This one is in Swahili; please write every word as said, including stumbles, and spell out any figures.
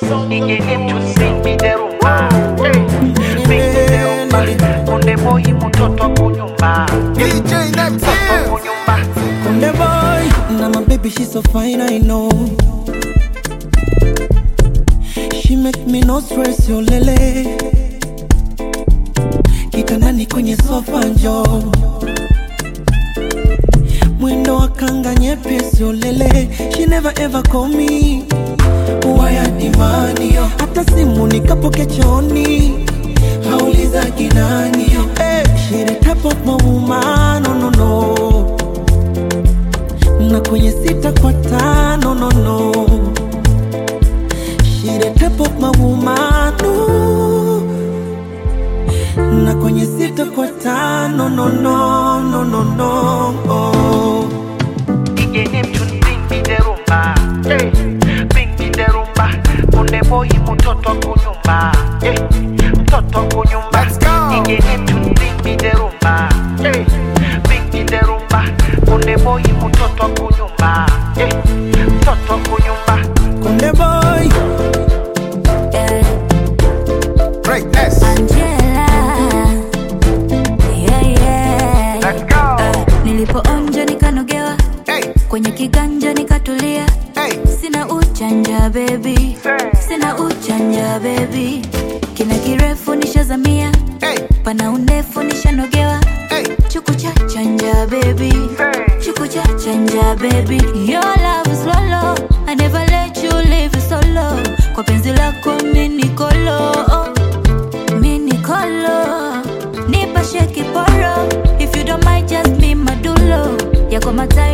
Ingeni mtu sing the rumba. Bing the rumba. Konde boy mtoto kunyumba. D J Next kunyumba. Konde boy, now my baby she's so fine I know. She make me no stress yo lele. Kitandani kwenye sofa njo. Mwendo wakanga nyepesi yo lele. She never ever call me waya dimani yo. Hata simu nikapoke choni hauliza kinani yo. Hey, she the type of my woman, no no no. Na kwenye sita kwa tano, no no. She the type of my woman, no. Na kwenye sita kwa tano, no no no no no. Oh. Ingeni mtu sing the rumba. Bing the rumba. Konde boy mtoto kunyumba. Mtoto kunyumba. Ingeni mtu sing the rumba. Bing the rumba. Konde boy mtoto kunyumba. Mtoto kunyumba. Konde boy. Yeah. Greatness Angela. Yeah, yeah. Let's go. Uh, nilipoonja nikanogewa. Hey, Kwenye kiganja nikatulia. hey, Sina uchanja baby. Sina uchanja baby. Kina kirefu nishazamia. hey, Pana unefu nishanogewa. hey. Chuku cha chanja baby. Chuku cha chanja baby. Your love is lolo. I never let you live solo. Kwa penzi lako mini kolo. Mini kolo. Nipa sheki poro. If you don't mind just be madulo. Yako mata